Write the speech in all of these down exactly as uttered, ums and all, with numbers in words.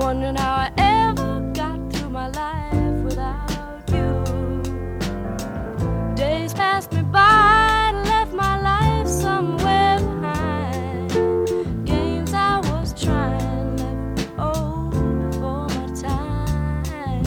wondering how I ever got through my life without you. Days passed me by, left my life somewhere behind. Games I was trying left me old before my time.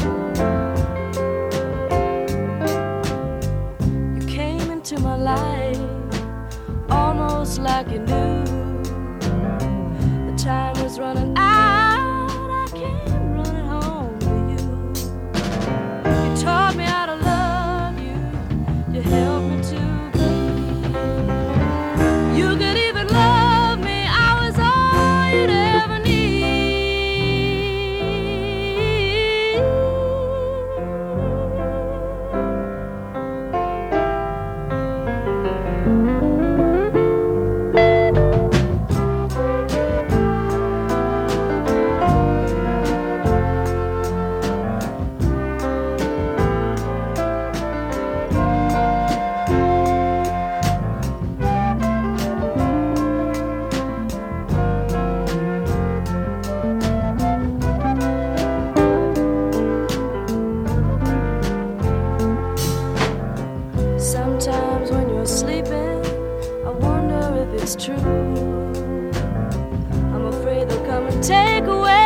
You came into my life almost like you knew the time was running out. I came running home to you. You taught me how to love you. You helped me to believe you could even love me. I was all you'd ever need. Sometimes when you're sleeping, I wonder if it's true. I'm afraid they'll come and take away